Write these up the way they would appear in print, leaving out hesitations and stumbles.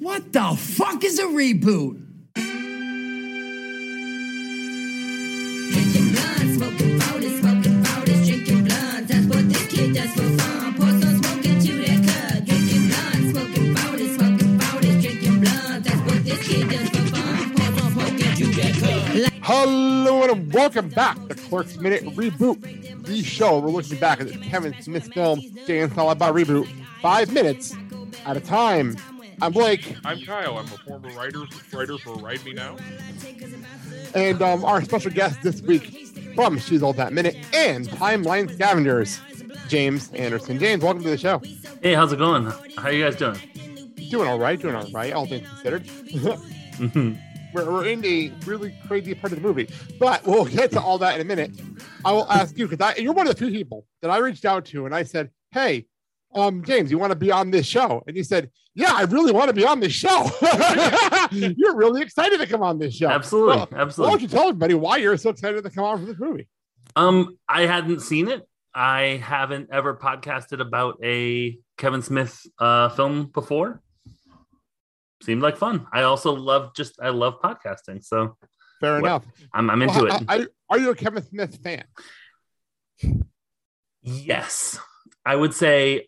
What the fuck is a reboot? Drinking blunt, smoking powders, drinking blunt. That's what this kid does for fun. Pour some smoke into that cut. Drinking blunt, smoking powders, drinking blunt. That's what this kid does for fun. Pour some smoke into that cut. Hello and welcome back to Clerks Minute Reboot, the show. We're looking back at the Kevin Smith film, Jay and Silent Bob Reboot, 5 minutes at a time. I'm Blake. I'm Kyle. I'm a former writer for Ride Me Now. And our special guest this week from She's All That Minute and Timeline Scavengers, James Anderson. James, welcome to the show. Hey, how's it going? How are you guys doing? Doing all right, all things considered. We're in a really crazy part of the movie, but we'll get to all that in a minute. I will ask you, because you're one of the few people that I reached out to, and I said, hey, James, you want to be on this show? And you said, yeah, I really want to be on this show. You're really excited to come on this show. Absolutely. Why don't you tell everybody why you're so excited to come on for this movie? I hadn't seen it. I haven't ever podcasted about a Kevin Smith film before. Seemed like fun. I also love podcasting. So fair enough. I'm into it. Are you a Kevin Smith fan? Yes, I would say.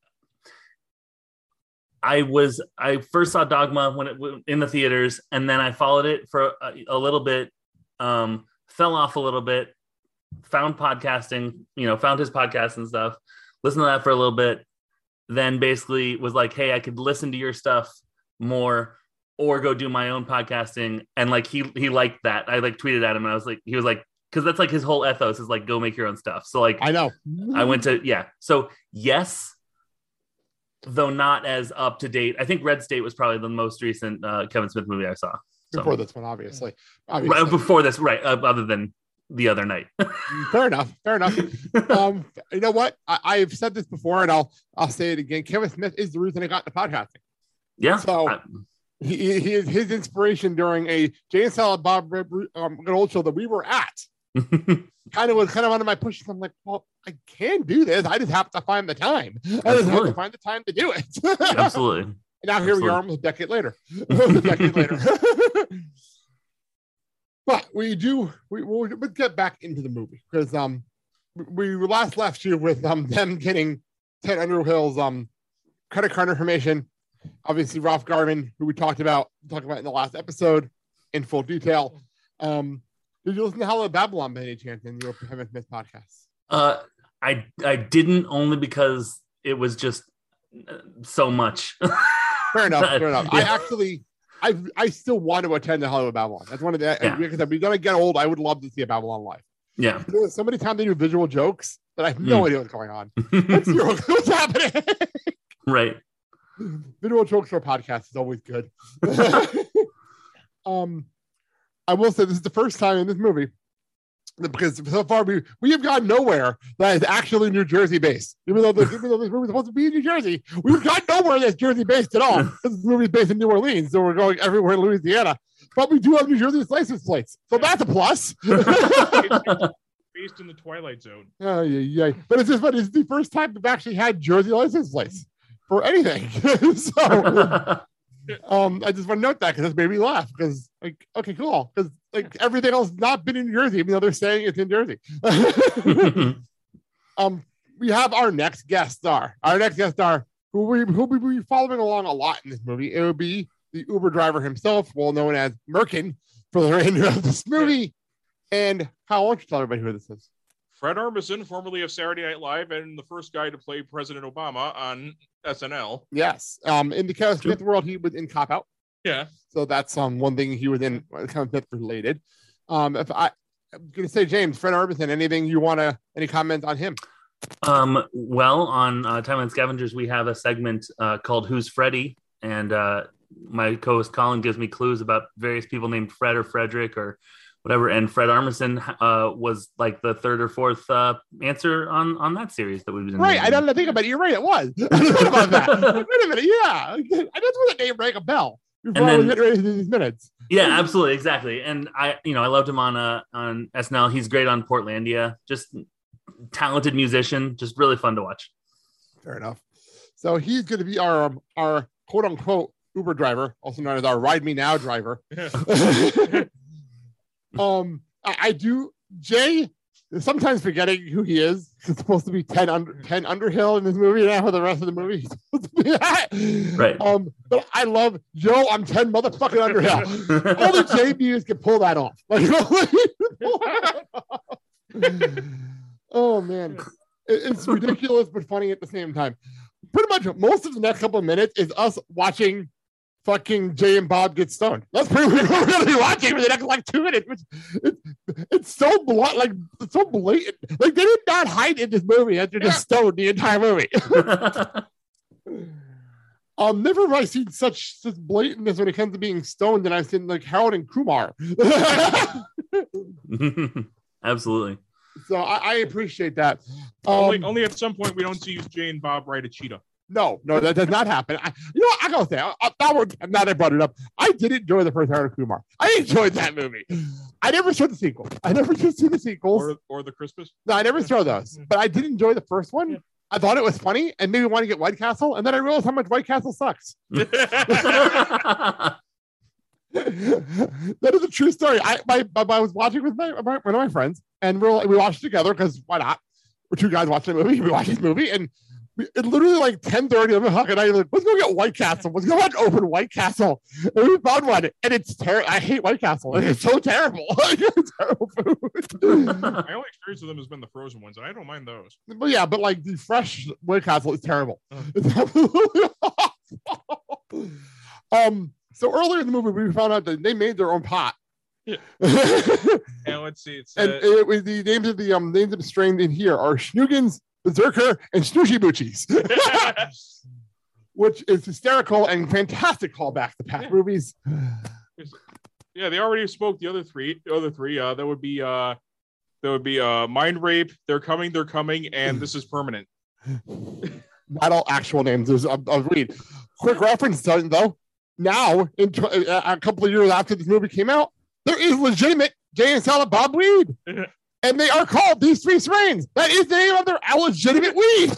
I first saw Dogma when it was in the theaters, and then I followed it for a little bit, fell off a little bit, found podcasting, found his podcast and stuff, listened to that for a little bit, then basically was like, hey, I could listen to your stuff more or go do my own podcasting. And like, he liked that. I like tweeted at him and I was like, he was like, cause that's like his whole ethos is like, go make your own stuff. So like, I know I went to, So yes, though not as up to date. I think Red State was probably the most recent Kevin Smith movie I saw. So. Before this one, obviously. Right, before this, right? Other than the other night. Fair enough. You know what? I've said this before, and I'll say it again. Kevin Smith is the reason I got into podcasting. Yeah. So he is his inspiration during a Jay and Silent Bob good old show that we were at. kind of under my push. I'm like, well, I can do this. I just have to find the time. I just have to find the time to do it. Absolutely. And now here we are almost a decade later. But we'll get back into the movie because we last left you with them getting Ted Underhill's credit card information. Obviously, Ralph Garman, who we talked about in the last episode in full detail. Did you listen to Hello Babylon by any chance in your Kevin Smith podcast? I didn't, only because it was just so much. Fair enough. Yeah. I still want to attend the Hello Babylon. That's one of the because if we're gonna get old, I would love to see a Babylon live. Yeah. So many times they do visual jokes that I have no idea what's going on. What's happening? Right. Visual jokes for a podcast is always good. I will say this is the first time in this movie, because so far we have gone nowhere that is actually New Jersey based. Even though this movie is supposed to be in New Jersey, we've got nowhere that's Jersey based at all. This movie is based in New Orleans, so we're going everywhere in Louisiana. But we do have New Jersey's license plates, so that's a plus. Based in the Twilight Zone. Oh yeah. But it's just funny. It's the first time we've actually had Jersey license plates for anything. So. I just want to note that because that's made me laugh because okay, cool. Because everything else has not been in Jersey, even though they're saying it's in Jersey. We have our next guest star. Who will be following along a lot in this movie. It would be the Uber driver himself, well known as Merkin, for the remainder of this movie. And how won't you tell everybody who this is? Fred Armisen, formerly of Saturday Night Live, and the first guy to play President Obama on SNL. Yes. In the Kevin Smith world, he was in Cop Out. Yeah. So that's one thing he was in Kevin Smith related. I'm going to say, James, Fred Armisen, any comments on him? Well, on Timeline Scavengers, we have a segment called Who's Freddy? And my co-host Colin gives me clues about various people named Fred or Frederick or whatever, and Fred Armisen was like the third or fourth answer on that series that we've been right. I don't think about it. You're right. It was. I didn't think about that. Wait a minute. Yeah, I just want the name rang a bell before we get ready to these minutes. Yeah, absolutely, exactly. And I loved him on SNL. He's great on Portlandia. Just talented musician. Just really fun to watch. Fair enough. So he's going to be our quote unquote Uber driver, also known as our Ride Me Now driver. I do Jay is sometimes forgetting who he is. It's supposed to be Ted Underhill in this movie now for the rest of the movie. He's supposed to be that. Right. But I love Joe. I'm Ted motherfucking Underhill. Only Jay Mewes can pull that off. Oh man, it's ridiculous but funny at the same time. Pretty much most of the next couple of minutes is us watching fucking Jay and Bob get stoned. That's pretty much what we're really watching for the next like 2 minutes. Which it's so blunt, like it's so blatant. Like they did not hide in this movie that they're just stoned the entire movie. Never have I seen such blatantness when it comes to being stoned than I've seen like Harold and Kumar. Absolutely. So I appreciate that. Only at some point we don't see Jay and Bob ride a cheetah. No, that does not happen. I gotta say, now that I brought it up, I did enjoy the first Harold and Kumar. I enjoyed that movie. I never saw the sequel. I never did see the sequels. Or the Christmas. No, I never saw those. But I did enjoy the first one. Yeah. I thought it was funny and made me want to get White Castle. And then I realized how much White Castle sucks. That is a true story. I was watching with one of my friends, and we watched it together because why not? We're two guys watching a movie. We watched this movie, and it literally like 10:30 on the fucking night. Like, let's go get White Castle. Let's go watch Open White Castle. And we found one, and it's terrible. I hate White Castle. It's so terrible. It's terrible food. My only experience with them has been the frozen ones, and I don't mind those. But yeah, but like the fresh White Castle is terrible. It's absolutely awful. So earlier in the movie, we found out that they made their own pot. Yeah. And let's see. It's it was the names of the strain in here are Schnugens, Berserker, and Snooshy Boochies, which is hysterical and fantastic callback to past movies. Yeah, they already spoke the other three. That would be Mind Rape, They're Coming, and This Is Permanent. Not all actual names. I'll read. Quick reference though. Now, a couple of years after this movie came out, there is legitimate Jay and Silent Bob weed. And they are called these three strains. That is the name of their legitimate weed.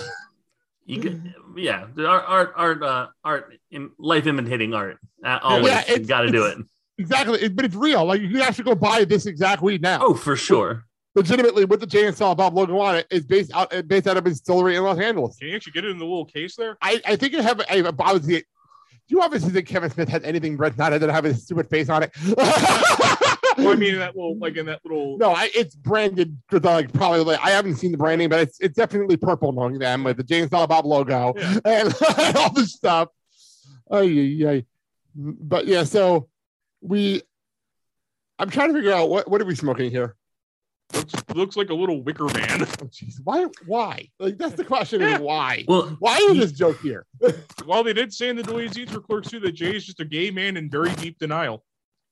Art, life imitating art. Always, got to do it. Exactly, but it's real. Like you can actually go buy this exact weed now. Oh, for sure. Legitimately, with the Jay and Silent Bob logo on it, is based out of a distillery in Los Angeles. Can you actually get it in the little case there? I think it have a obviously. Do you obviously think Kevin Smith has anything red not that have his stupid face on it? Well, I mean, that little, like in that little. No, it's branded with like probably. I haven't seen the branding, but it's definitely purple knowing them with the Jay and Silent Bob logo and all this stuff. But yeah, so I'm trying to figure out what are we smoking here. Looks like a little wicker man. Oh, jeez. Why? Like that's the question. Is why? Well, why is this joke here? Well, they did say in the Deleted Scenes for Clerks 2 that Jay is just a gay man in very deep denial.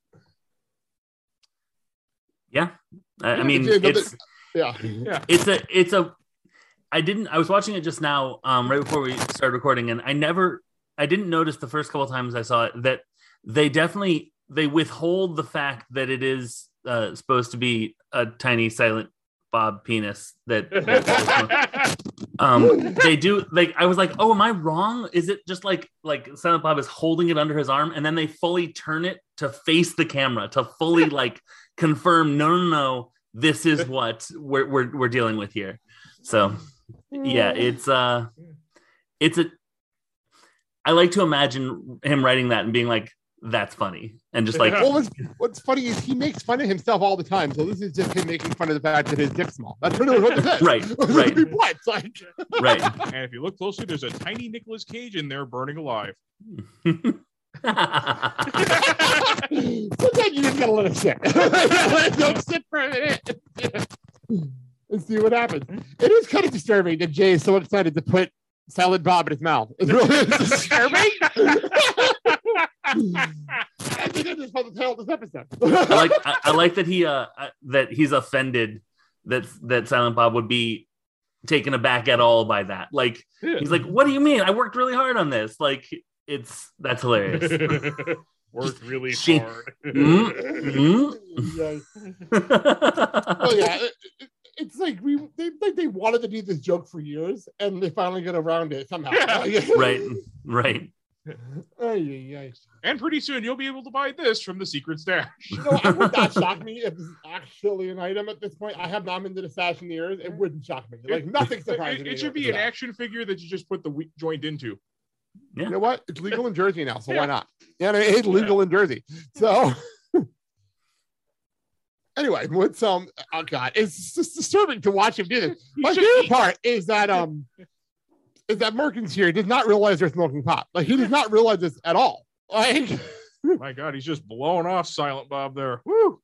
Yeah, I mean, it's I was watching it just now, right before we started recording, and I didn't notice the first couple of times I saw it that they withhold the fact that it is supposed to be a tiny Silent Bob penis that they do. Like I was like, oh, am I wrong? Is it just like Silent Bob is holding it under his arm and then they fully turn it to face the camera to fully like confirm no, this is what we're dealing with here. So yeah, I like to imagine him writing that and being like, that's funny. And just like, well, what's funny is he makes fun of himself all the time. So this is just him making fun of the fact that his dick's small. That's really what this is. Right. What? Like, right. And if you look closely, there's a tiny Nicolas Cage in there burning alive. Sometimes you just gotta let it sit. Don't sit for a minute and see what happens. It is kind of disturbing that Jay is so excited to put Silent Bob in his mouth. It's really disturbing. I think I just found the tail of this episode. I like that he's offended that Silent Bob would be taken aback at all by that. Like he's like, what do you mean? I worked really hard on this. Like that's hilarious. Worked really hard. Well, yeah. It's like they wanted to do this joke for years, and they finally get around it somehow. Right. Ay, ay, ay. And pretty soon you'll be able to buy this from the secret stash. You know, it would not shock me if this is actually an item at this point. I have not been to the stash in years. It wouldn't shock me. Like, nothing surprises me. It should be an action figure that you just put the joint into. Yeah. You know what? It's legal in Jersey now, so Yeah. why not? Yeah, it's legal in Jersey. So anyway, what's oh god, it's just disturbing to watch him do this. My favorite part is that Merkins here does not realize they're smoking pot. Like, he does not realize this at all. Like, My God, he's just blowing off Silent Bob there. Woo!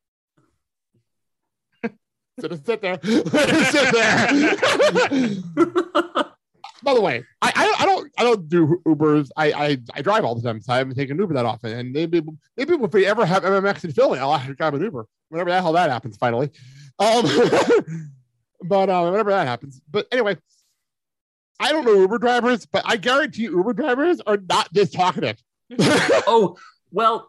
so to sit there. Sit there. By the way, I don't do Ubers. I drive all the time, so I haven't taken Uber that often. And maybe if we ever have MMX in Philly, I'll actually drive an Uber whenever the hell that happens. Finally, but whenever that happens. But anyway, I don't know Uber drivers, but I guarantee Uber drivers are not this talkative. Oh, well,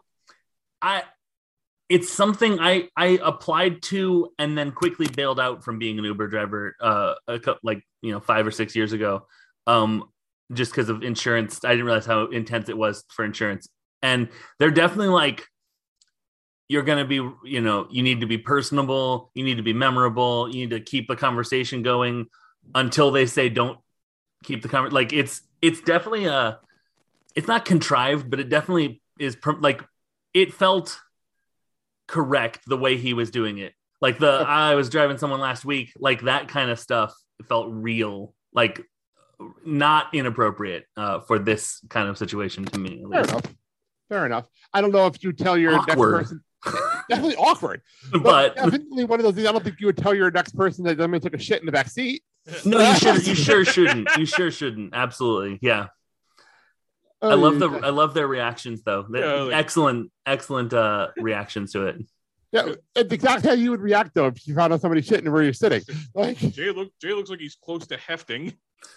it's something I applied to and then quickly bailed out from being an Uber driver 5 or 6 years ago, just because of insurance. I didn't realize how intense it was for insurance. And they're definitely like, you're going to be, you need to be personable, you need to be memorable, you need to keep the conversation going until they say don't keep the conversation. Like, it's definitely it's not contrived, but it definitely is it felt correct the way he was doing it. Like I was driving someone last week, like that kind of stuff felt real, like not inappropriate for this kind of situation to me. Fair enough. I don't know if you tell your Awkward. next person. Definitely awkward, But definitely one of those things. I don't think you would tell your next person that they took a shit in the back seat. no, you sure shouldn't. You sure shouldn't. Absolutely. Yeah. I love their reactions though. Excellent reactions to it. Yeah, it's exactly how you would react though if you found out somebody shitting where you're sitting. Like, Jay looks like he's close to hefting.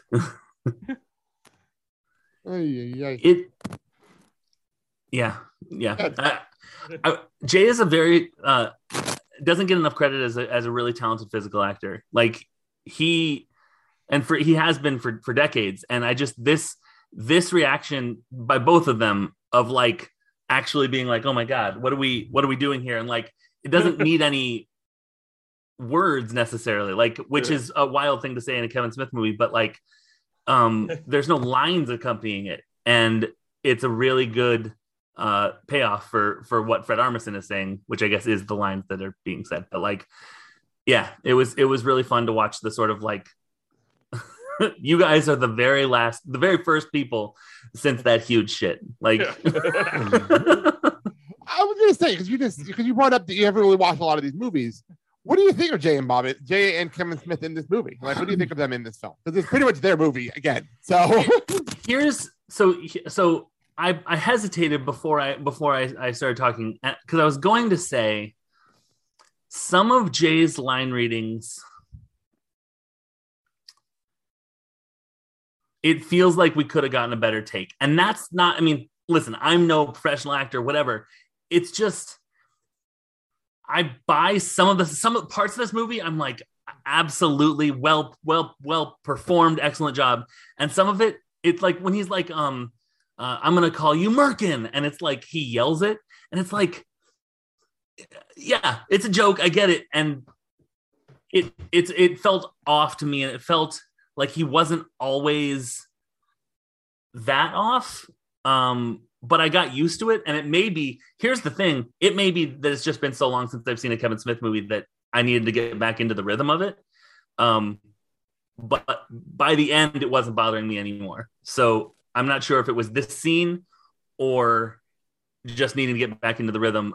Jay is a very doesn't get enough credit as a really talented physical actor. Like he has been for decades, and I just this reaction by both of them of like actually being like, oh my God, what are we doing here? And like, it doesn't need any words necessarily, like, which is a wild thing to say in a Kevin Smith movie, but like, there's no lines accompanying it. And it's a really good payoff for what Fred Armisen is saying, which I guess is the lines that are being said. But like, yeah, it was really fun to watch the sort of like, you guys are the very first people since that huge shit. Like, I was gonna say because you brought up that you haven't really watched a lot of these movies. What do you think of Jay and Kevin Smith in this movie? Like, what do you think of them in this film? Because it's pretty much their movie again. So so I hesitated before I started talking because I was going to say some of Jay's line readings. It feels like we could have gotten a better take. And that's not, I mean, listen, I'm no professional actor, whatever. It's just, I buy some of the parts of this movie. I'm like, absolutely well performed, excellent job. And some of it, it's like when he's like, I'm going to call you Merkin. And it's like, he yells it. And it's like, yeah, it's a joke. I get it. And it felt off to me. And it felt like he wasn't always that off. But I got used to it. And it may be, here's the thing. It may be that it's just been so long since I've seen a Kevin Smith movie that I needed to get back into the rhythm of it. But by the end, it wasn't bothering me anymore. So I'm not sure if it was this scene or just needing to get back into the rhythm.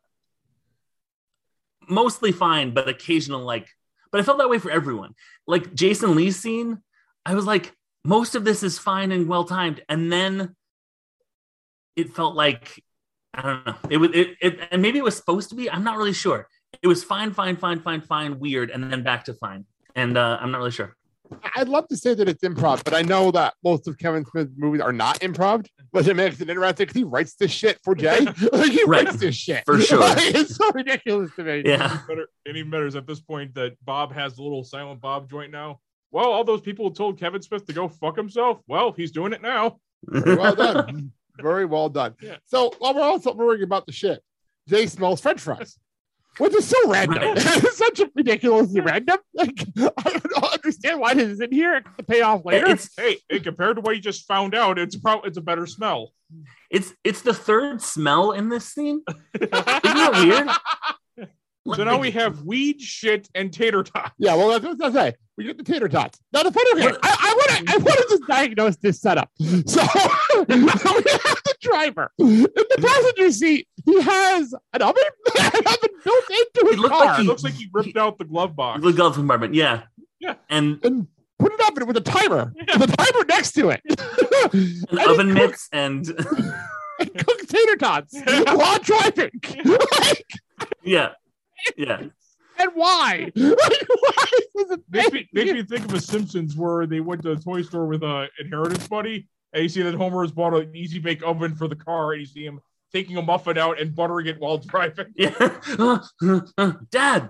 Mostly fine, but occasional, but I felt that way for everyone. Like Jason Lee's scene, I was like, most of this is fine and well timed, and then it felt like, I don't know. It and maybe it was supposed to be. I'm not really sure. It was fine, weird, and then back to fine. And I'm not really sure. I'd love to say that it's improv, but I know that most of Kevin Smith's movies are not improv, but it makes it interesting because he writes this shit for Jay. Like, he writes this shit. For sure. It's so ridiculous to me. Yeah. Any matters at this point that Bob has the little Silent Bob joint now. Well, all those people told Kevin Smith to go fuck himself. Well, he's doing it now. Well done. Very well done. Yeah. So while we're also worrying about the shit, Jay smells French fries, which is so random. Right. It's such a ridiculously random. Like, I don't understand why this is in here to pay off later. Hey, compared to what you just found out, it's a better smell. It's the third smell in this scene. Isn't that weird? So now we have weed, shit, and tater tot. Yeah, well, that's what I say. We get the tater tots. Now the funny thing, I want to just diagnose this setup. So we have the driver in the passenger seat. He has an oven built into his car. It looks like he ripped out the glove box. The glove compartment, yeah. And put it up with a timer. With a timer next to it. And oven mitts and cook tater tots while driving. yeah. And why? Why is it Makes me think of a Simpsons where they went to a toy store with a inheritance buddy, and you see that Homer has bought an easy bake oven for the car, and you see him taking a muffin out and buttering it while driving. Yeah. Dad.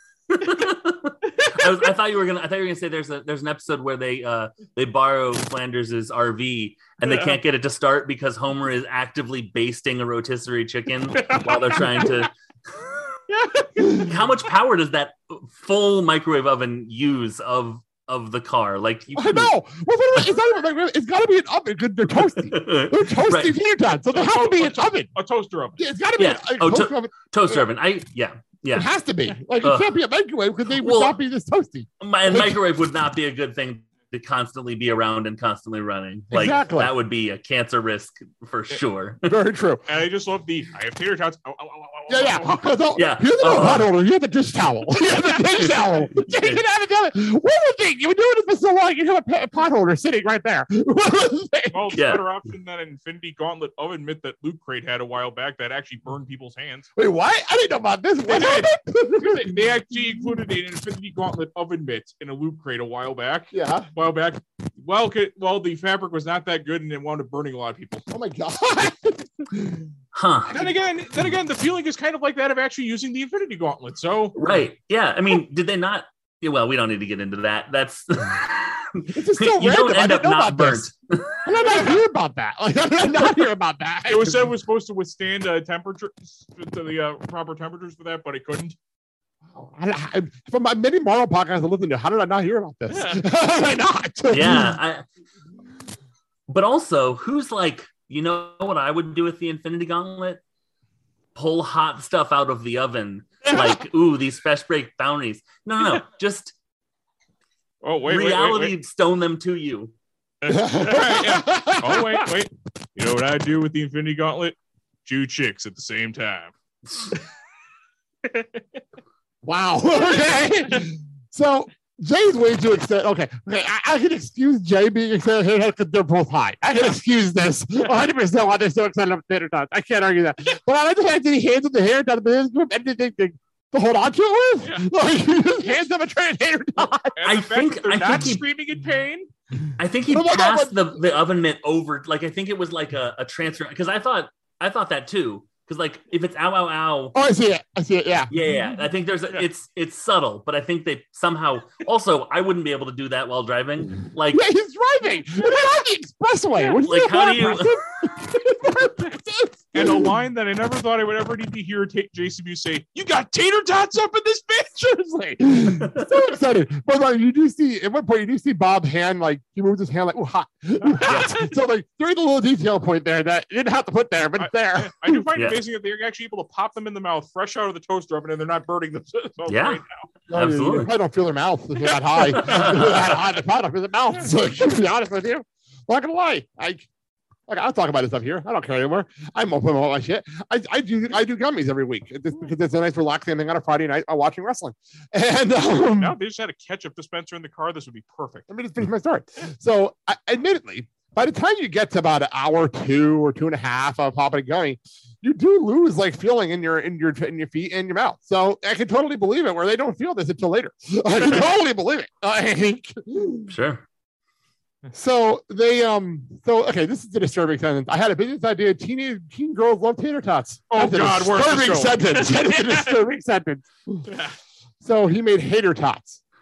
I thought you were gonna say there's an episode where they borrow Flanders's RV and they can't get it to start because Homer is actively basting a rotisserie chicken while they're trying to. How much power does that full microwave oven use of the car? Like I know. Well, it's not even it's got to be an oven because they're toasty. They're toasty Right. tater tots, so they have to be an oven. A toaster oven. Yeah, it's got to be a toaster oven. Toaster oven. It It has to be. Like it can't be a microwave because they would not be this toasty. And microwave would not be a good thing to constantly be around and constantly running. Like Exactly. that would be a cancer risk for sure. Very true. And I just love I have tater tots. Ow, ow, ow, ow, ow, Yeah. ow. Yeah. Here's the hot holder. You have the dish towel. You have the dish towel. You can have it. What was the thing? You were doing it for so long. You have a pot holder sitting right there. What was the thing? Well, it's Yeah. a better option than an Infinity Gauntlet oven mitt that Loot Crate had a while back that actually burned people's hands. Wait, what? I didn't know about this. What happened? They actually included an Infinity Gauntlet oven mitt in a Loot Crate a while back. Yeah. Well, the fabric was not that good, and it wound up burning a lot of people. Oh my god. Huh. Then again, the feeling is kind of like that of actually using the Infinity Gauntlet. So Right. Yeah. I mean, did they not? Yeah, well, we don't need to get into that. That's It's just so you random. don't I end didn't up know not about burnt. this. I'm not hear about that. Like, I'm not hear about that. it was said it was supposed to withstand temperature to the proper temperatures for that, but it couldn't. From my many Marvel podcasts I listened to, how did I not hear about this? Yeah. How did I not? Yeah. But also, who's like, you know what I would do with the Infinity Gauntlet? Pull hot stuff out of the oven. Like, ooh, these fresh break bounties. No. Just reality stone them to you. Yeah. Oh, wait. You know what I do with the Infinity Gauntlet? Chew chicks at the same time. Wow. Okay. So Jay's way too excited. Okay. I can excuse Jay being excited here because they're both high. I can excuse this 100% why they're so excited about tater tots. I can't argue that. But I like the fact that he hands him the hair down the group and anything to hold on to it with. Yeah. Like, he just hands them a tray of tater tots. And the fact that they're not he- screaming in pain. I think he No, passed the oven mitt over. Like, I think it was like a transfer. Because I thought that too. Because like if it's ow ow ow. Oh, I see it. Yeah. Yeah. I think it's subtle, but I think they somehow also I wouldn't be able to do that while driving. Like Yeah, he's driving. It's on the expressway. What Like, how do you- And a line that I never thought I would ever need to hear JCB say, "You got tater tots up in this bitch." Seriously, so excited. But like, you do see at one point, you do see Bob's hand, like he moves his hand, like, "Oh, hot." So like, there's a little detail point there that you didn't have to put there, but it's there. I do find Yeah. it amazing that they're actually able to pop them in the mouth fresh out of the toaster oven and they're not burning themselves Yeah. right now. You Absolutely. probably don't feel their mouth if they're that high. If they're that high, the product in the mouth. So to be honest with you, I'm not gonna lie. I'll talk about this stuff here. I don't care anymore. I'm open about my shit. I do gummies every week because it's a nice relaxing thing on a Friday night while watching wrestling. And Now if they just had a ketchup dispenser in the car, this would be perfect. let me just finish my story. So, admittedly, by the time you get to about an hour, 2 or 2.5 of popping and gummy, you do lose like feeling in your feet and your mouth. So I can totally believe it where they don't feel this until later. I can totally believe it. I think. sure. So they okay, this is a disturbing sentence. I had a business idea. Teen girls love tater tots. Oh, That's a God, where's the disturbing show? sentence. That is a disturbing sentence. So he made hater tots.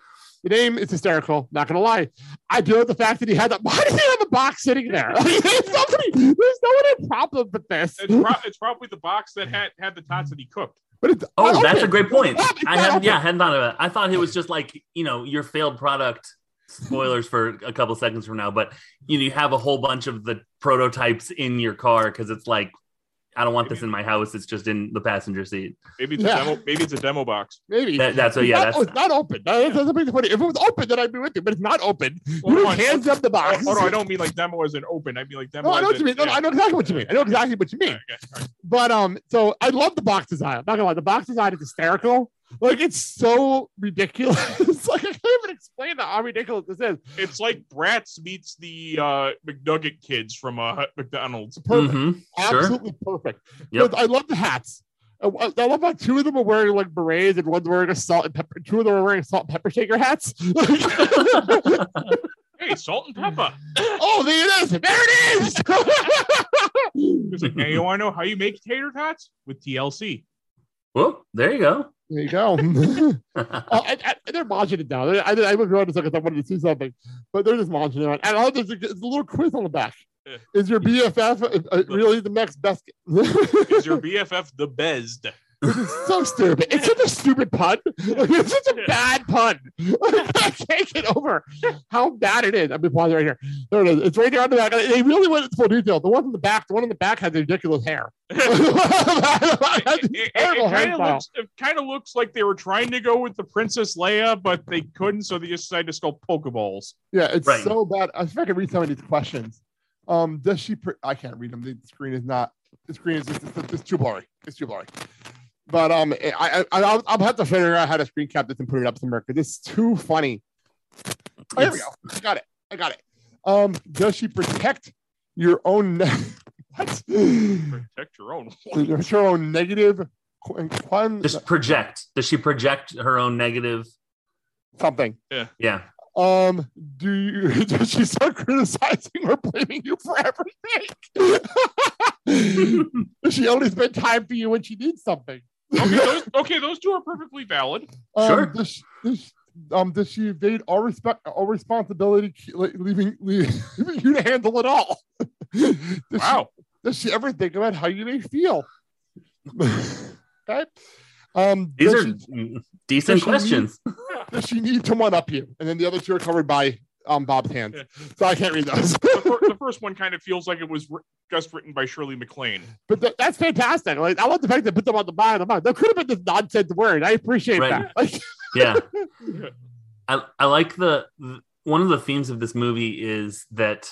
The name is hysterical. Not gonna lie. I do love the fact that he had why did he have the box sitting there? There's no one had problem with this. It's probably the box that had the tots that he cooked. But it's that's a great point. I hadn't open. thought of it. I thought it was just like, your failed product. Spoilers for a couple seconds from now, but you have a whole bunch of the prototypes in your car because it's like, I don't want this in my house. It's just in the passenger seat. Maybe it's a demo box. Maybe that's it's not open. That's pretty funny. If it was open, then I'd be with you. But it's not open. Well, hands up the box. Oh, no, I don't mean like demo as an open. I mean like demo. No, I know what you mean. No, I know exactly what you mean. Okay. But so I love the box design. I'm not gonna lie. The box design is hysterical. Like it's so ridiculous. Like I can't even explain how ridiculous this is. It's like Bratz meets the McNugget kids from McDonald's. Perfect. Mm-hmm. Absolutely perfect. Yep. I love the hats. I love how two of them are wearing like berets and one's wearing a salt and pepper. Two of them are wearing salt and pepper shaker hats. Hey, salt and pepper. Oh, there it is. There it is. It's like, hey, you want to know how you make tater tots? With TLC. Well, there you go. There you go. They're munching it down. I was going to say because I wanted to see something, but they're just munching it. And there's a little quiz on the back. Is your BFF really the next best? Is your BFF the best? Which is so stupid. It's such a stupid pun. It's such a bad pun. I can't get over how bad it is. I'm going to pause it right here. There it is. It's right there on the back. They really went into full detail. The one in the back has ridiculous hair. It kind of looks like they were trying to go with the Princess Leia, but they couldn't, so they just decided to spell Pokeballs. Yeah, it's so bad. I think I can read some of these questions. Does she? I can't read them. The screen is not. The screen is just too blurry. It's too blurry. But I'll have to figure out how to screen cap this and put it up somewhere because it's too funny. Oh, here we go. I got it. Does she protect your own? What? Protect your own. Her own negative. Just project. Does she project her own negative? Something. Yeah. Does she start criticizing or blaming you for everything? Does she only spend time for you when she needs something? Those two are perfectly valid. Sure. Does she evade all responsibility, leaving you to handle it all? Does she ever think about how you may feel? Okay. These are decent questions. Does she need to one up you? And then the other two are covered by Bob's hands. So I can't read those. The first one kind of feels like it was just written by Shirley MacLaine. But that's fantastic. Like I love the fact that they put them on the bottom. That could have been this nonsense word. I appreciate that. Like, yeah. I like one of the themes of this movie is that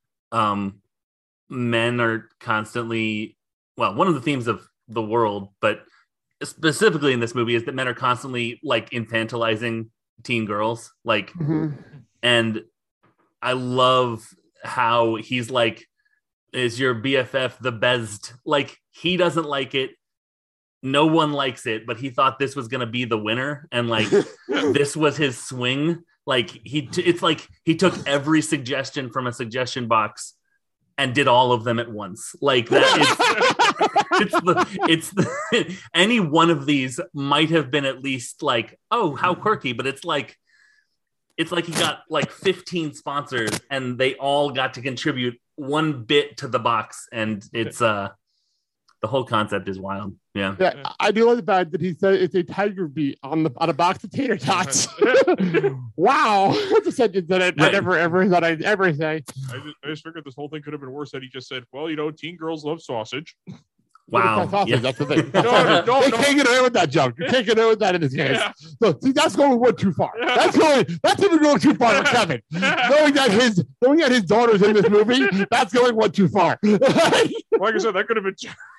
men are constantly, one of the themes of the world, but specifically in this movie is that men are constantly like infantilizing teen girls. Like, and I love how he's like, is your BFF the best? Like, he doesn't like it. No one likes it, but he thought this was going to be the winner. And like, this was his swing. Like it's like he took every suggestion from a suggestion box and did all of them at once. Like that. It's any one of these might have been at least like, oh, how quirky, but it's like he got like 15 sponsors and they all got to contribute one bit to the box. And it's the whole concept is wild. Yeah. I do like the fact that he said it's a tiger beat on a box of tater tots. Wow. That's a sentence that I never ever thought I'd ever say. I just figured this whole thing could have been worse had he just said, well, teen girls love sausage. Wow. Yeah. That's the thing. No. They can't get away with that joke. You can't get away with that in this case. Yeah. So see, that's going one too far. That's even going too far for Kevin. Knowing that his daughter's in this movie, that's going one too far. Like I said, that could have been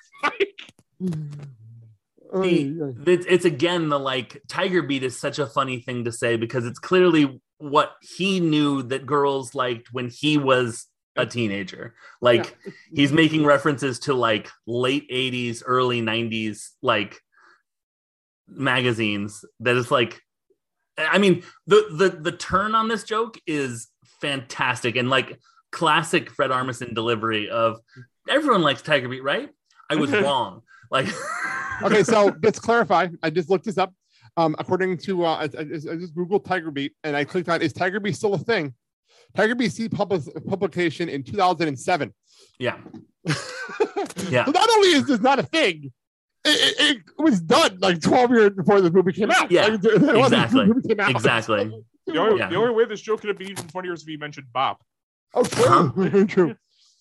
it's again the like tiger beat is such a funny thing to say because it's clearly what he knew that girls liked when he was a teenager. Like he's making references to like late 80s, early 90s like magazines that is like, I mean, the turn on this joke is fantastic and like classic Fred Armisen delivery of everyone likes Tiger Beat, right? I was wrong. Like, okay, so let's clarify. I just looked this up. According to I just Googled Tiger Beat and I clicked on is Tiger Beat still a thing? Tiger Beat C publication in 2007. Yeah. Yeah. So not only is this not a thing, it was done like 12 years before the movie came out. Yeah, like, exactly. The movie came out. Exactly. The only, Yeah. the only way this joke could have been even funnier is if he mentioned Bop. Oh, true. True.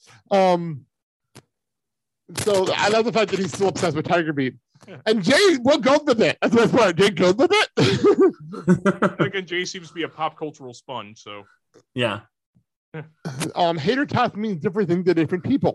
So I love the fact that he's still obsessed with Tiger Beat. And Jay will go with it. That's the best part. Jay goes with it. Again, Jay seems to be a pop cultural sponge, so Yeah. Hater tots means different things to different people.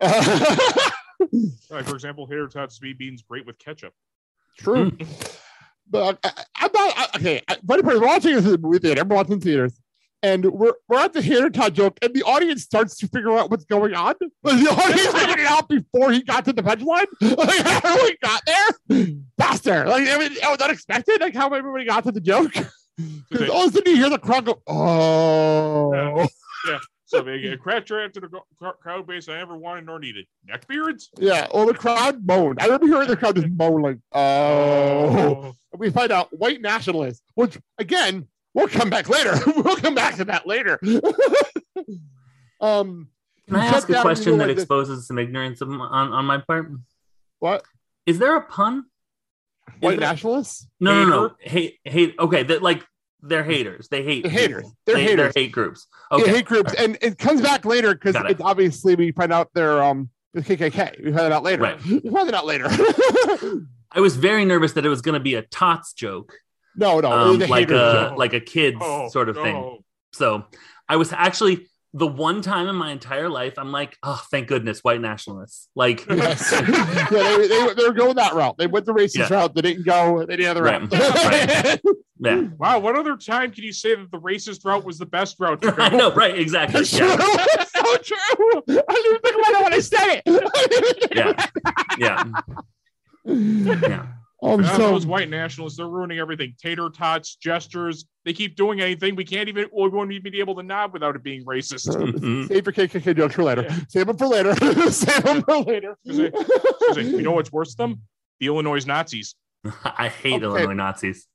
like, for example, hater tots to me means great with ketchup. True. But I'm not okay. Funny part, we're watching this in the movie theater. I'm watching theaters. And we're at the hater tot joke, and the audience starts to figure out what's going on. Like, the audience figured it out before he got to the punchline. Like, how he got there, faster. Like, I mean, it was unexpected. Like how everybody got to the joke. Because all of a sudden you hear the crowd go, "Oh, Yeah. So they crash right into the crowd base I never wanted nor needed. Neckbeards? yeah." Well, the crowd moaned. I remember hearing the crowd just moan like, "Oh." And we find out white nationalists, which again. We'll come back later. We'll come back to that later. Can I ask a question that exposes some ignorance on my part? What? Is there a pun? White nationalists? No. Hate. Okay, they're haters. They hate. They're haters. People. They're haters. They're hate groups. Okay. Yeah, hate groups, Right. and it comes back later because it's obviously we find out they're the KKK. We find it out later. Right. We find it out later. I was very nervous that it was going to be a tots joke. No, like a kid's Oh, sort of thing. no. So I was actually the one time in my entire life I'm like, oh, thank goodness, white nationalists. Like, yes. Yeah, they were going that route. They went the racist route. They didn't go any other route. Right. Yeah. Wow, what other time can you say that the racist route was the best route to go? I know, right? Exactly. It's true. It's so true. I didn't even think about it when I said it. Yeah. Those white nationalists, they're ruining everything. Tater tots, gestures. They keep doing anything. We won't even be able to nod without it being racist. Save your KKK jokes for later. Yeah. Save them for later. Save them for later. You know what's worse than them? The Illinois Nazis. I hate Illinois Nazis.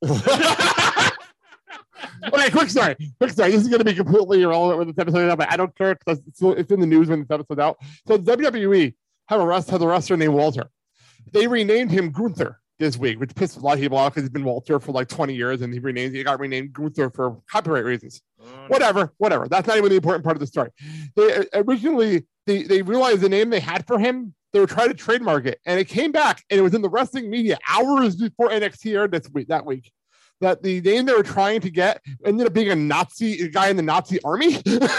Okay, quick story. This is going to be completely irrelevant when this episode is out, but I don't care because it's in the news when this episode's out. So WWE has a wrestler named Walter. They renamed him Gunther this week, which pissed a lot of people off because he's been Walter for like 20 years and he got renamed Gunther for copyright reasons. Whatever. That's not even the important part of the story. They originally they realized the name they had for him. They were trying to trademark it, and it came back, and it was in the wrestling media hours before NXT aired that week. That the name they were trying to get ended up being a guy in the Nazi army.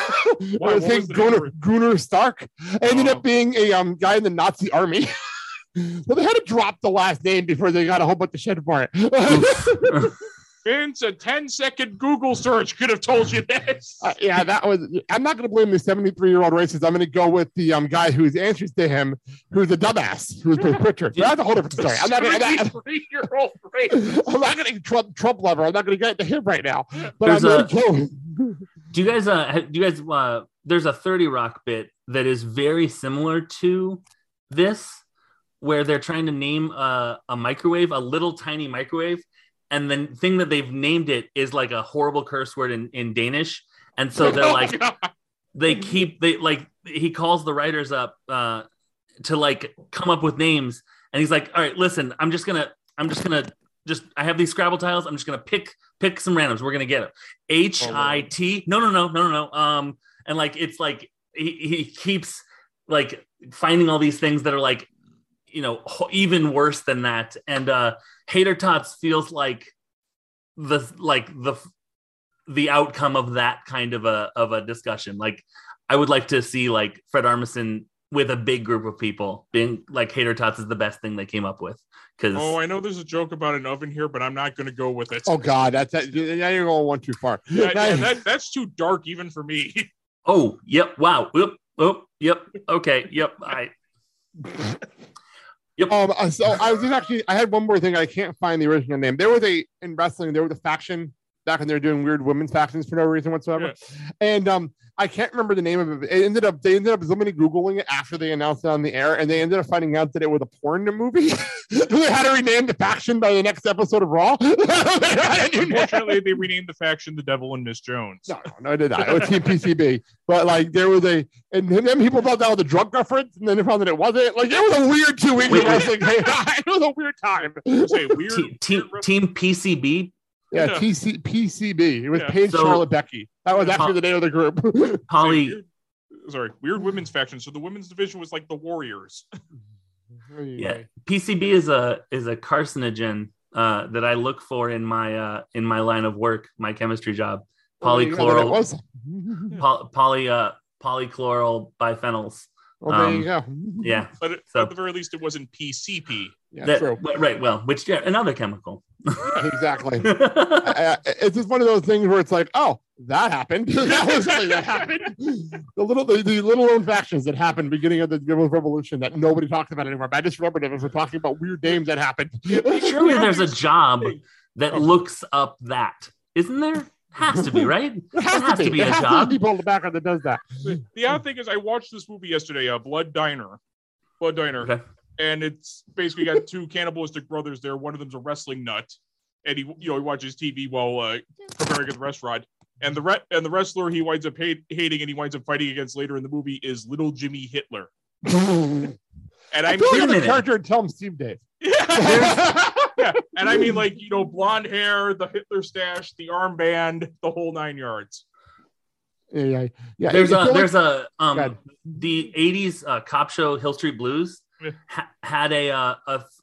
Gunnar Stark ended up being a guy in the Nazi army. So they had to drop the last name before they got a whole bunch of shit for it. Vince, a 10-second Google search could have told you this. Yeah, that was. I'm not going to blame the 73-year-old racist. I'm going to go with the guy whose answers to him, who's a dumbass, who's Pritchard. So that's a whole different story. I'm not going to Trump lover. I'm not going to get into him right now. But do you guys? There's a 30 Rock bit that is very similar to this, where they're trying to name a microwave, a little tiny microwave. And the thing that they've named it is like a horrible curse word in Danish. And so they're like, he calls the writers up to like come up with names. And he's like, all right, listen, I'm just gonna I have these Scrabble tiles. I'm just going to pick some randoms. We're going to get it. HIT. No. And like, it's like, he keeps like finding all these things that are like, you know, even worse than that. And Hater Tots feels like the outcome of that kind of a discussion. Like, I would like to see like Fred Armisen with a big group of people being like Hater Tots is the best thing they came up with. I know there's a joke about an oven here, but I'm not going to go with it. Oh God, now you're going one too far. That's too dark even for me. Oh, yep. Wow. Yep. Okay. Yep. Yep. So I had one more thing. I can't find the original name. There was in wrestling, there was a faction back when they were doing weird women's factions for no reason whatsoever. Yeah. And I can't remember the name of it. They ended up somebody Googling it after they announced it on the air, and they ended up finding out that it was a porn movie. They had to rename the faction by the next episode of Raw. Unfortunately, they renamed the faction the Devil and Miss Jones. No, I did not. It was Team PCB. But like there was and then people thought that was a drug reference, and then they found that it wasn't. Like it was a weird 2 weeks of wrestling. It was a weird time. Say weird. Team PCB. Yeah, PCB. It was Paige, Charlotte, Becky. That was actually the name of the group. Weird women's faction. So the women's division was like the Warriors. Yeah, PCB is a carcinogen that I look for in my line of work, my chemistry job. Polychloral, polychloral biphenyls. Well, there you go. Yeah, but at the very least, it wasn't PCP. Yeah, true. Right. Well, which another chemical. Exactly. It's just one of those things where it's like, oh, that happened. that happened. The little known factions that happened beginning of the revolution that nobody talks about anymore. But I just remembered it as we're talking about weird names that happened. Surely there's a job that looks up that, isn't there? Has to be, right? There has to be a job. People in the background that does that. The odd thing is, I watched this movie yesterday, Blood Diner. Okay. And it's basically got two cannibalistic brothers there. One of them's a wrestling nut, and he watches TV while preparing at the restaurant. And the wrestler he winds up hating and he winds up fighting against later in the movie is Little Jimmy Hitler. And I feel like the character in Tell 'Em Steve Dave. Yeah, and I mean, like, blonde hair, the Hitler stash, the armband, the whole 9 yards. Yeah. There's the 80s cop show Hill Street Blues had an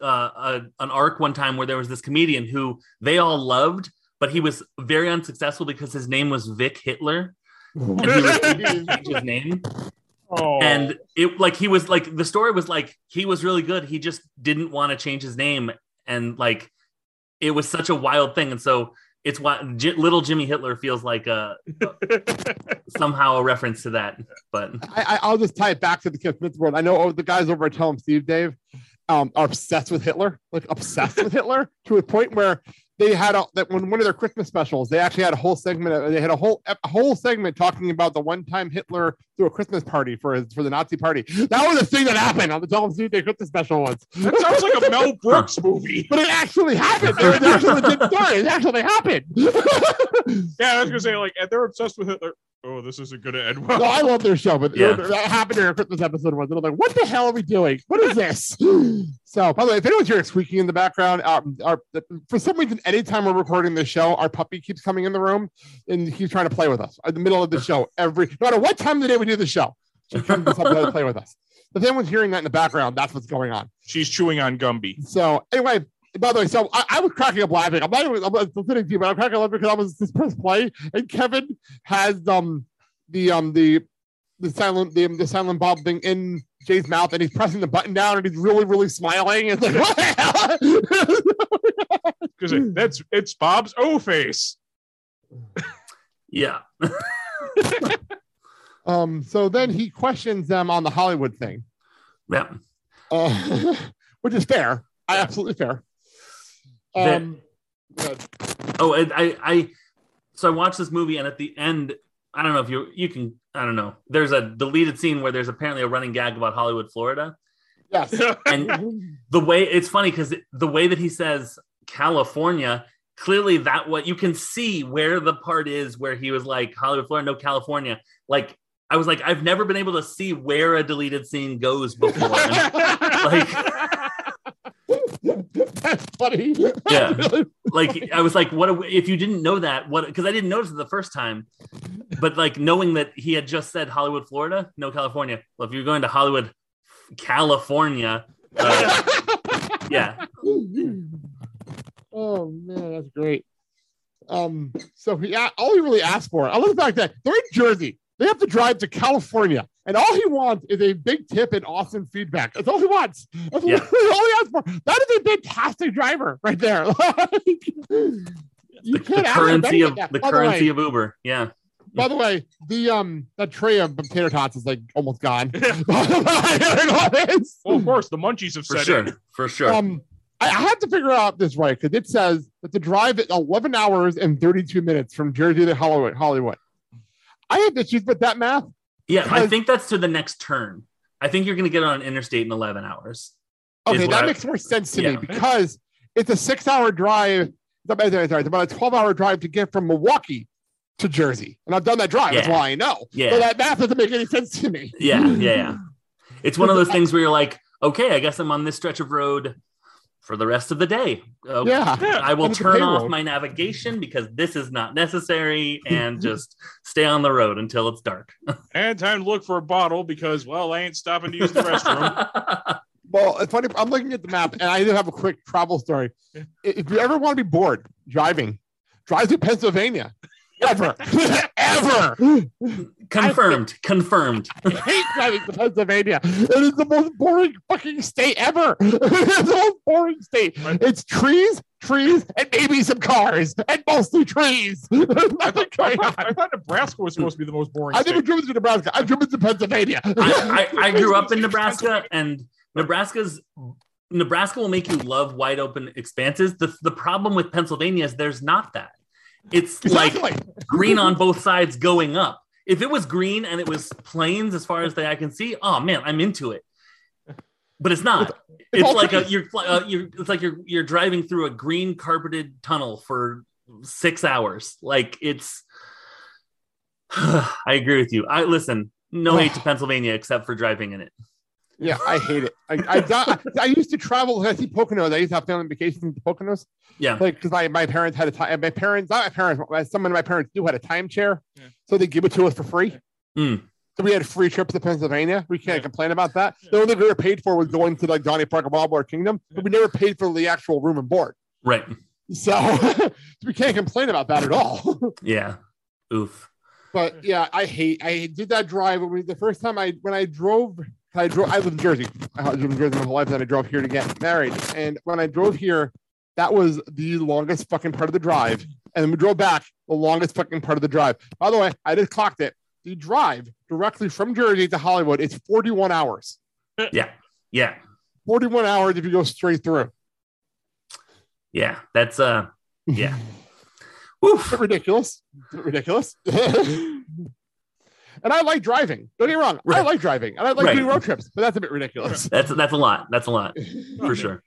arc one time where there was this comedian who they all loved, but he was very unsuccessful because his name was Vic Hitler, and he refused to change his name. Oh. And the story was like he was really good. He just didn't want to change his name. And like, it was such a wild thing. And so it's why Little Jimmy Hitler feels like somehow a reference to that. But I'll just tie it back to the Kevin Smith world. I know the guys over at Tell 'Em Steve Dave are obsessed with Hitler, to a point where they had when one of their Christmas specials, they actually had a whole segment. They had a whole segment talking about the one time Hitler threw a Christmas party for the Nazi party. That was the thing that happened on the Tell 'Em Steve Dave Christmas special once. That sounds like a Mel Brooks movie, but it actually happened. It was actually a legit story. It actually happened. Yeah, I was gonna say, like, and they're obsessed with Hitler. Oh, this isn't gonna end well. No, I love their show, but that happened during a Christmas episode once. And I'm like, what the hell are we doing? What is this? So, by the way, if anyone's hearing squeaking in the background, for some reason, anytime we're recording this show, our puppy keeps coming in the room and he's trying to play with us in the middle of the show. No matter what time of the day we do the show, she's trying to play with us. If anyone's hearing that in the background, that's what's going on. She's chewing on Gumby. So, anyway. By the way, so I was cracking up laughing. I'm listening to you, but I'm cracking up because I was just press play, and Kevin has the silent Bob thing in Jay's mouth, and he's pressing the button down, and he's really, really smiling. It's like, what the hell? Because it's Bob's O face. Yeah. So then he questions them on the Hollywood thing. Yeah. Which is fair. Absolutely fair. So I watched this movie, and at the end, I don't know if you can, I don't know. There's a deleted scene where there's apparently a running gag about Hollywood, Florida. Yes. And the way it's funny because the way that he says California, clearly that what you can see where the part is where he was like Hollywood, Florida, no California. Like I was like, I've never been able to see where a deleted scene goes before. And, that's funny. Yeah. Like I was like, what if you didn't know that? What? Because I didn't notice it the first time, but like knowing that he had just said Hollywood, Florida, no California. Well, if you're going to Hollywood, California, yeah. Oh man, that's great. So all he really asked for, I love the fact that they're in Jersey. They have to drive to California, and all he wants is a big tip and awesome feedback. That's all he wants. That's all he asks for. That is a fantastic driver right there. You can't the currency of Uber. Yeah. By the way, that tray of potato tots is like almost gone. Well, of course, the munchies have said it. For sure. I have to figure out this right because it says that the drive is 11 hours and 32 minutes from Jersey to Hollywood. I have issues with that math. Yeah, I Because- think that's to the next turn. I think you're going to get on an interstate in 11 hours. Okay, is what that I- makes more sense to me Yeah. because it's a 6-hour drive. It's about a 12-hour drive to get from Milwaukee to Jersey. And I've done that drive. That's Yeah. why I know. Yeah. So that math doesn't make any sense to me. Yeah. It's one of those things where you're like, okay, I guess I'm on this stretch of road for the rest of the day. Yeah. I will And it's a turn pay off road. my navigation because this is not necessary and just stay on the road until it's dark. And time to look for a bottle because, well, I ain't stopping to use the restroom. Well, it's funny. I'm looking at the map, and I do have a quick travel story. If you ever want to be bored driving, drive to Pennsylvania. Ever. Ever. Confirmed. I hate driving to Pennsylvania. It is the most boring fucking state ever. It's the most boring state. It's trees, and maybe some cars, and mostly trees. There's nothing going on. I thought Nebraska was supposed to be the most boring I've never state. driven to Nebraska. I've driven to Pennsylvania. I grew up in Nebraska, and Nebraska will make you love wide open expanses. The problem with Pennsylvania is there's not that. It's Exactly. like green on both sides going up. If it was green and it was plains as far as the eye can see, oh man, I'm into it. But it's not. It's all like trees. it's like you're driving through a green carpeted tunnel for 6 hours. Like it's. I agree with you. Listen. No hate to Pennsylvania except for driving in it. Yeah, I hate it. I used to travel. I see Poconos. I used to have family vacations in the Poconos. Yeah. Like because my parents had a time. Some of my parents do had a timeshare, Yeah. so they give it to us for free. Mm. So we had free trips to Pennsylvania. We can't complain about that. The only thing we were paid for was going to like Donny Park and Wild Boar Kingdom, but we never paid for the actual room and board. Right. So we can't complain about that at all. Yeah. Oof. But yeah, I did that drive. The first time I lived in Jersey. I lived in Jersey my whole life, then I drove here to get married. And when I drove here, that was the longest fucking part of the drive. And then we drove back, the longest fucking part of the drive. By the way, I just clocked it. The drive directly from Jersey to Hollywood is 41 hours. Yeah. 41 hours if you go straight through. Yeah. That's yeah. Oof. Ridiculous. And I like driving. Don't get me wrong. I Right. like driving. And I like Right. doing road trips, but that's a bit ridiculous. That's a lot. That's a lot for sure.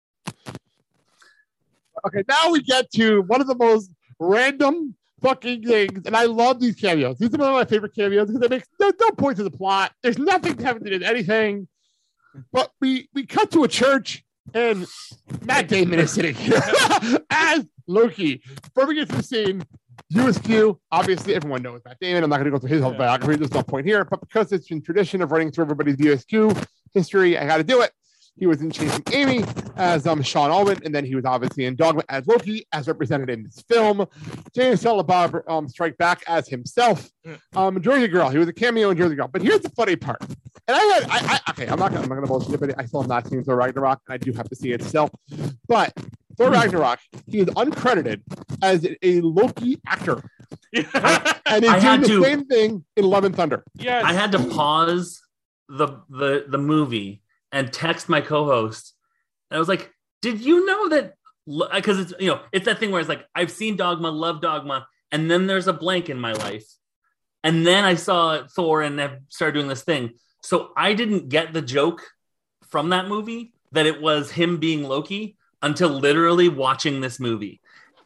Okay, now we get to one of the most random fucking things. And I love these cameos. These are one of my favorite cameos because they make no point to the plot. There's nothing having to do with anything. But we cut to a church and Matt Damon is sitting here as Loki. Before we get to the scene, USQ, obviously everyone knows Matt Damon. I'm not going to go through his whole biography. There's no point here. But because it's in tradition of running through everybody's USQ history, I got to do it. He was in Chasing Amy as Sean Allman, and then he was obviously in Dogma as Loki, as represented in this film. James Silva Strike Back as himself. Jersey Girl, he was a cameo in Jersey Girl. But here's the funny part. And I'm not gonna bullshit, but I still have not seen Thor Ragnarok, and I do have to see it still. But Thor Ragnarok, he is uncredited as a Loki actor, and he's I doing had the to- same thing in Love and Thunder. Yes. I had to pause the movie and text my co-host. And I was like, did you know that? Because it's, it's that thing where it's like, I've seen Dogma, love Dogma, and then there's a blank in my life. And then I saw Thor and I started doing this thing. So I didn't get the joke from that movie that it was him being Loki until literally watching this movie.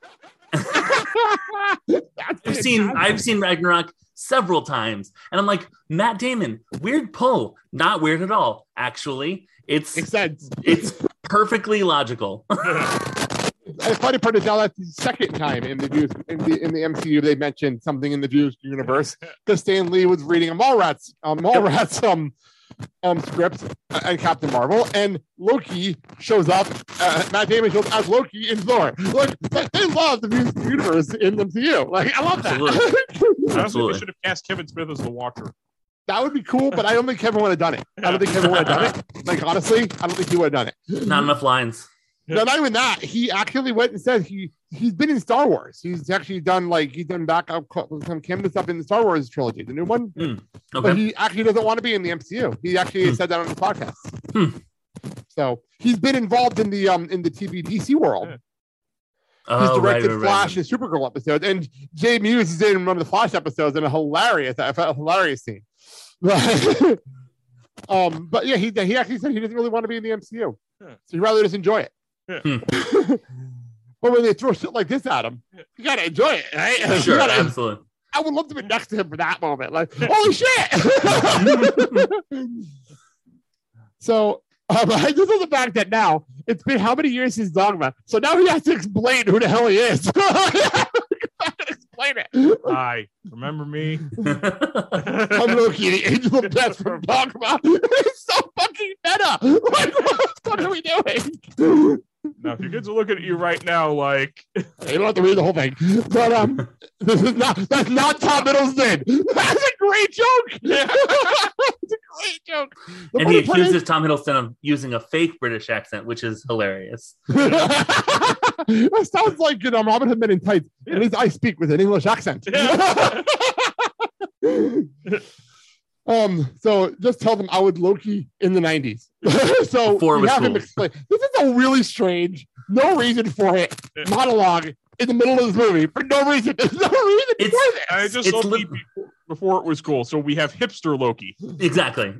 I've seen Ragnarok several times, and I'm like, Matt Damon, weird pull, not weird at all. Actually, Makes sense. it's perfectly logical. The funny part is now that's the second time in the MCU they mentioned something in the Jewish universe because Stan Lee was reading a Mallrats script and Captain Marvel, and Loki shows up. Matt Damon shows up as Loki in Thor. Look, they love the music universe in the MCU. Like, I love that. Honestly, Absolutely. they should have cast Kevin Smith as the Watcher. That would be cool, but I don't think Kevin would have done it. I don't think Kevin would have done it. Like, honestly, I don't think he would have done it. Not enough lines. No, not even that. He actually went and said he's been in Star Wars. He's actually done backup some camera stuff in the Star Wars trilogy, the new one. But Okay. he actually doesn't want to be in the MCU. He actually said that on his podcast. So he's been involved in the TV DC world. He's Oh, directed right. Flash and Supergirl episodes, and Jay Muse is in one of the Flash episodes in a hilarious scene. But yeah, he actually said he doesn't really want to be in the MCU, so he'd rather just enjoy it. Yeah. But when they throw shit like this at him, you gotta enjoy it, right? Sure, You gotta- absolutely. I would love to be next to him for that moment, like holy shit. So I just love the fact that now it's been how many years since Dogma, so now he has to explain who the hell he is. Explain it. Hi, remember me? I'm Loki, the angel of death from Dogma. It's so fucking meta. Like, what the fuck are we doing? Now, if your kids are looking at you right now, like, You don't have to read the whole thing, but that's not Tom Hiddleston. That's a great joke. It's a great joke. The And he funny part is- accuses Tom Hiddleston of using a fake British accent, which is hilarious. That sounds like Robin Hood Men in Tights. At least I speak with an English accent. So just tell them I was Loki in the 90s. So Before it we was have him cool. explain. This is a really strange, no reason for it monologue in the middle of this movie for no reason. There's no reason It's- for this. I just It's love lit- before it was cool. So we have hipster Loki. Exactly.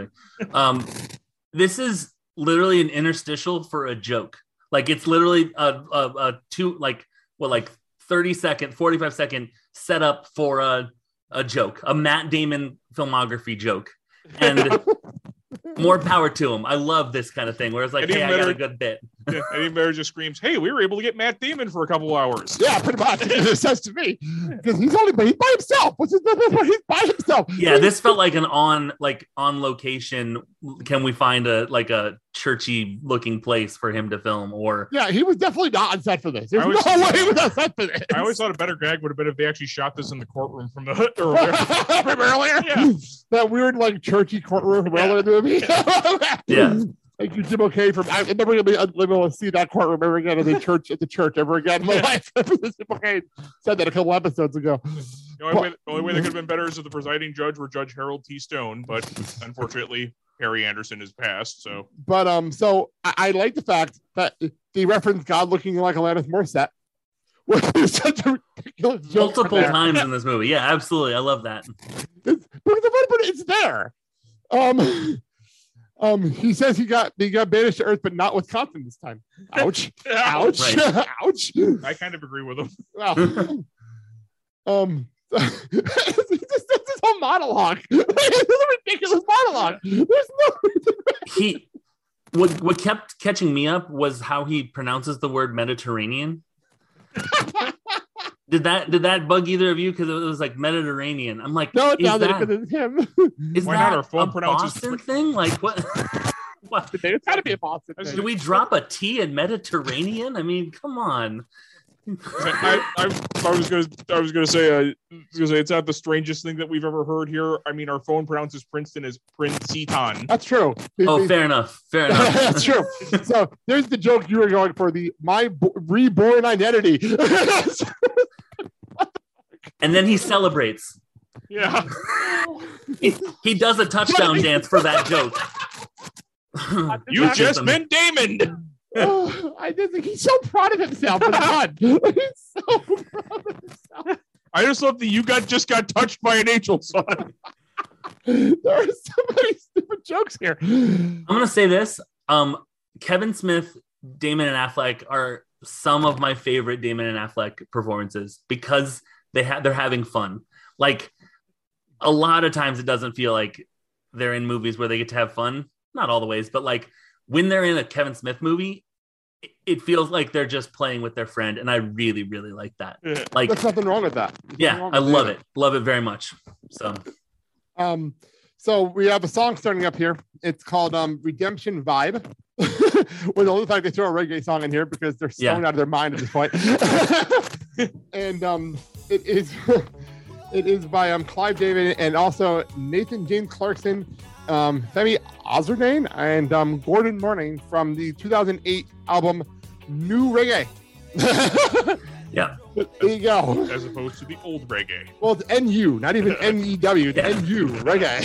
This is literally an interstitial for a joke. Like it's literally a 30-second, 45-second setup for a joke, a Matt Damon filmography joke. And more power to him. I love this kind of thing where it's like, Eddie hey, I got Vedder- a good bit. Yeah, Eddie Vedder just screams, "Hey, we were able to get Matt Damon for a couple hours." Yeah, pretty much. It says to me because he's by himself. What's his He's by himself. Yeah, this felt like an on location. Can we find a churchy looking place for him to film? Or Yeah, he was definitely not on set for this. There's I was- no way he was on set for this. I always thought a better gag would have been if they actually shot this in the courtroom from the earlier. from earlier. Yeah. That weird churchy courtroom from earlier in the movie. Yeah. Thank you, Jim O'Kay. I'm never gonna be able to see that courtroom ever again at the church ever again in my life. Jim O'Kay said that a couple episodes ago. The only way that could have been better is if the presiding judge were Judge Harold T. Stone, but unfortunately, Harry Anderson is passed. So But so I like the fact that they reference God looking like Alanis Morissette, which is such a ridiculous joke. multiple there. times in this movie. Yeah, absolutely. I love that. Because the funny part, it's there. He says he got banished to Earth, but not Wisconsin this time. Ouch! Ouch! Right. Ouch! I kind of agree with him. Wow. This whole monologue. This is a ridiculous monologue. There's no. What kept catching me up was how he pronounces the word Mediterranean. Did that bug either of you? Because it was like Mediterranean. I'm like, No, it's is not that, because it's him. is Why that not? Our phone a pronounces Boston thing? Like what? What? It's got to be a Boston Do Do thing. we drop a T in Mediterranean? I mean, come on. I was gonna say it's not the strangest thing that we've ever heard here. I mean, our phone pronounces Princeton as Princeton. That's true. Oh, fair enough. Fair enough. That's true. So there's the joke you were going for, my reborn identity. And then he celebrates. Yeah, He does a touchdown dance for that joke. you just been Damon. Oh, I just think he's so proud of himself for the fun. He's so proud of himself. I just love that you just got touched by an angel, son. There are so many stupid jokes here. I'm gonna say this. Kevin Smith, Damon and Affleck are some of my favorite Damon and Affleck performances because they're having fun. Like a lot of times it doesn't feel like they're in movies where they get to have fun. Not all the ways, but like when they're in a Kevin Smith movie, it feels like they're just playing with their friend. And I really, really like that. Like, There's nothing wrong with that. yeah, I love it. Love it very much. So So we have a song starting up here. It's called Redemption Vibe. With the only fact they throw a reggae song in here because they're stoned out of their mind at this point. And it is by Clive David and also Nathan James Clarkson, Femi Ozardane, and Gordon Morning from the 2008 album New Reggae. yeah. There you go. As opposed to the old reggae. Well, it's NU, not even NEW. It's Yeah. NU reggae.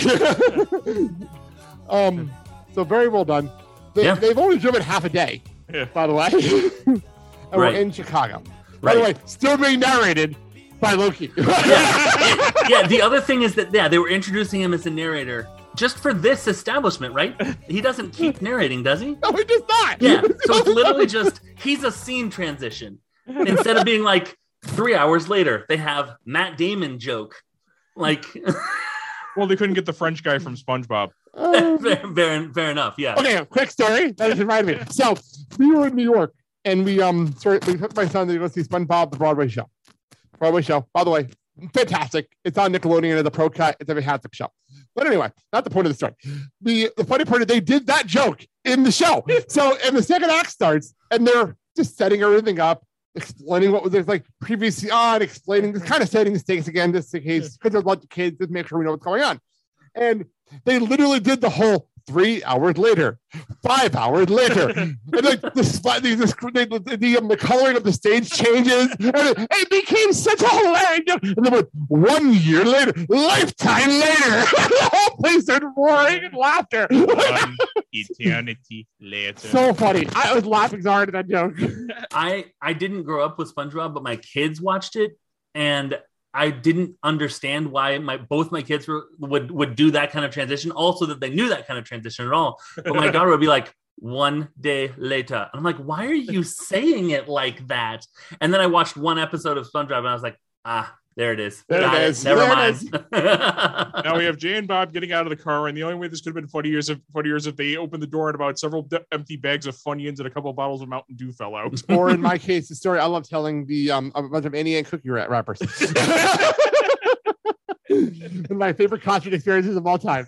So very well done. Yeah. They've only driven half a day, Yeah. by the way. and we're Right. in Chicago. By the way, Right. still being narrated by Loki. Yeah, the other thing is that they were introducing him as a narrator just for this establishment, right? He doesn't keep narrating, does he? No, he does not. Yeah. So it's literally just he's a scene transition. Instead of being like 3 hours later, they have Matt Damon joke. Like Well, they couldn't get the French guy from SpongeBob. fair enough. Yeah. Okay, quick story. That just reminded me. So we were in New York and we took my son to go see SpongeBob the Broadway show. By the way, fantastic. It's on Nickelodeon as a pro cut. It's a fantastic show. But anyway, not the point of the story. The funny part is they did that joke in the show. So and the second act starts and they're just setting everything up, explaining what was like previously on, explaining, just kind of setting the stakes again, just in case, because there's a bunch of kids, just make sure we know what's going on. And they literally did the whole 3 hours later, 5 hours later, and like the coloring of the stage changes, and it became such a hilarious joke. And then 1 year later, lifetime later, the whole place started roaring and laughter. Eternity later. So funny. I was laughing so hard at that joke. I didn't grow up with SpongeBob, but my kids watched it, and I didn't understand why both my kids would do that kind of transition. Also, that they knew that kind of transition at all. But my daughter would be like, 1 day later. And I'm like, why are you saying it like that? And then I watched one episode of SpongeBob, and I was like, there it is. There Got it it. is. Never There it mind. is. Now we have Jay and Bob getting out of the car, and the only way this could have been funnier if they opened the door and about several empty bags of Funyuns and a couple of bottles of Mountain Dew fell out. Or in my case, the story I love telling the a bunch of Annie and Cookie rappers. One of my favorite concert experiences of all time.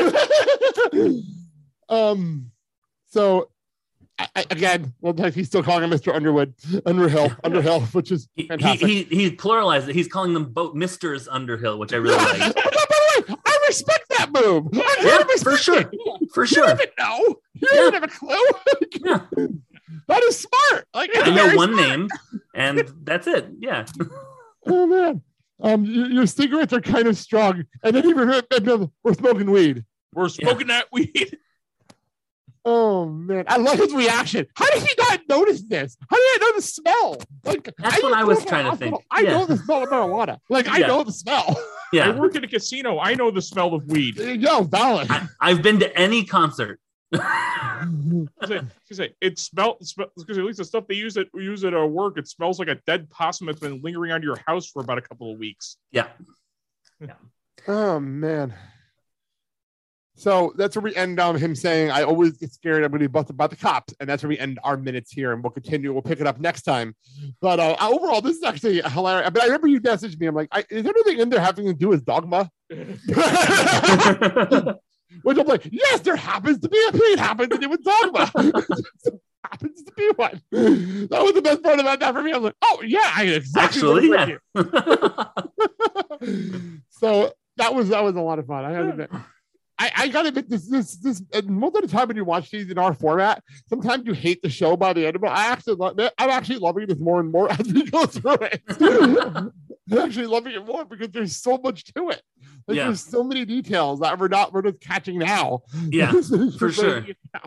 So again, well, he's still calling him Mr. Underhill, which is fantastic. He pluralized it. He's calling them both Misters Underhill, which I really like. By the way, I respect that move. Yeah, for sure. For You sure. didn't know. You didn't have a clue. Yeah. That is smart. Like I know one name, and that's it. Yeah. Oh man. Your cigarettes are kind of strong, and then we're smoking weed. We're smoking that weed. Oh man, I love his reaction. How did he not notice this? How did I know the smell? Like That's what I was trying to think. I Yeah. know the smell of marijuana. Like I Yeah. know the smell. I Yeah. work at a casino. I know the smell of weed. Yo, valid. I've been to any concert. It smells because at least the stuff they use at work, it smells like a dead possum that's been lingering on your house for about a couple of weeks. Yeah. Oh man. So that's where we end him saying, I always get scared I'm going to be busted by the cops. And that's where we end our minutes here. And we'll continue. We'll pick it up next time. But overall, this is actually hilarious. But I remember you messaged me. I'm like, is there anything in there having to do with Dogma? Which I'm like, yes, there happens to be a thing. It happens to do with Dogma. Happens to be one. That was the best part about that for me. I was like, oh, yeah, I exactly. Actually, yeah. So that was a lot of fun. I gotta admit. I gotta admit this most of the time when you watch these in our format, sometimes you hate the show by the end of it. I'm actually loving this more and more as we go through it. I'm actually loving it more because there's so much to it. Like Yeah. there's so many details that we're just catching now. Yeah, for sure.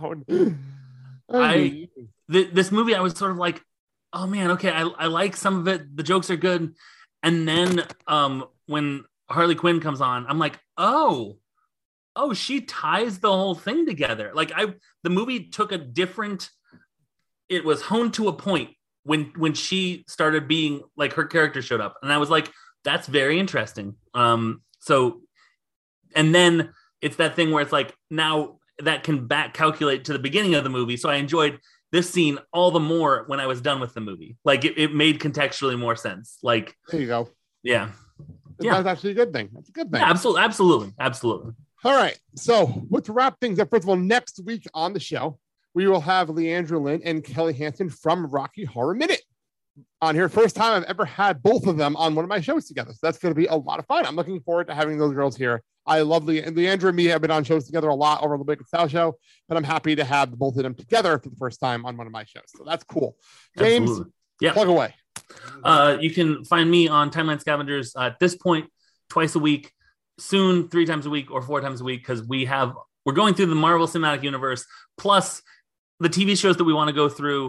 This movie, I was sort of like, oh man, okay, I like some of it. The jokes are good. And then when Harley Quinn comes on, I'm like, oh, she ties the whole thing together. Like the movie took it was honed to a point when she started being like, her character showed up. And I was like, that's very interesting. So, and then it's that thing where it's like, now that can back calculate to the beginning of the movie. So I enjoyed this scene all the more when I was done with the movie. Like it made contextually more sense. Like, There you go. yeah. Yeah. That's actually a good thing. That's a good thing. Yeah, absolutely. All right. So to wrap things up, first of all, next week on the show, we will have Leandra Lynn and Kelly Hansen from Rocky Horror Minute on here. First time I've ever had both of them on one of my shows together. So that's going to be a lot of fun. I'm looking forward to having those girls here. I love Leandra and me have been on shows together a lot over the Big South show, but I'm happy to have both of them together for the first time on one of my shows. So that's cool. James, Absolutely. Yeah. plug away. You can find me on Timeline Scavengers at this point, twice a week, soon 3 times a week or 4 times a week, because we're going through the Marvel Cinematic Universe plus the TV shows that we want to go through.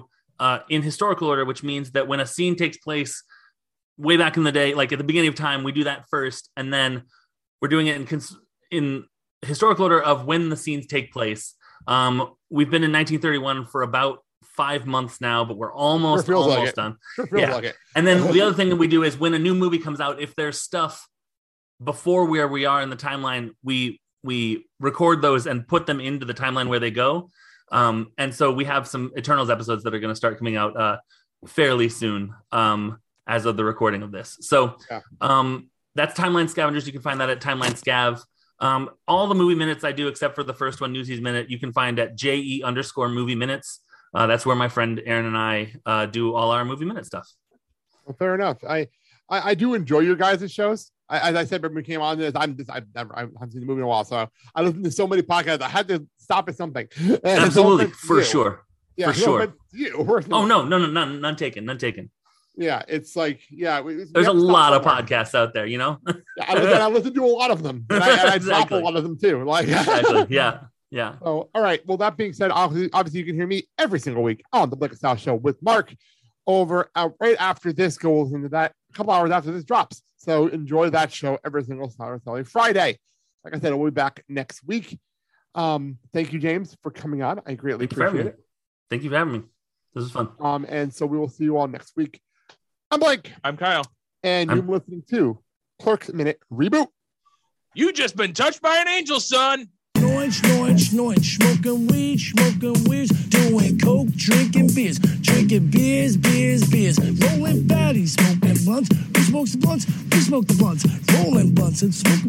in historical order, which means that when a scene takes place way back in the day, like at the beginning of time, we do that first, and then we're doing it in historical order of when the scenes take place. We've been in 1931 for about 5 months now, but we're almost done. Sure feels like it. And then the other thing that we do is when a new movie comes out, if there's stuff before where we are in the timeline, we record those and put them into the timeline where they go. And so we have some Eternals episodes that are going to start coming out fairly soon as of the recording of this. So that's Timeline Scavengers. You can find that at Timeline Scav. All the movie minutes I do, except for the first one, Newsies Minute, you can find at JE_movie minutes. That's where my friend Aaron and I do all our movie minute stuff. Well, fair enough. I do enjoy your guys' shows. As I said when we came on this, I haven't seen the movie in a while, so I listen to so many podcasts. I had to stop at something. And absolutely, for sure. Yeah, for sure. Oh no, none taken. Yeah, it's like there's a lot of podcasts out there, you know. I listen to a lot of them, and I drop a lot of them too. Like exactly, yeah. So, all right. Well, that being said, obviously you can hear me every single week on the Blick of South Show with Mark over right after this goes into that, a couple hours after this drops. So enjoy that show every single Saturday, Friday. Like I said, we'll be back next week. Thank you, James, for coming on. I greatly appreciate it. Thank you for having me. This is fun. And so we will see you all next week. I'm Blake. I'm Kyle. And you're listening to Clerks Minute Reboot. You just been touched by an angel, son. Snoring, smoking weed, doing coke, drinking beers, rolling fatties, smoking blunts. Who smokes the blunts? We smoke the blunts, rolling blunts and smoking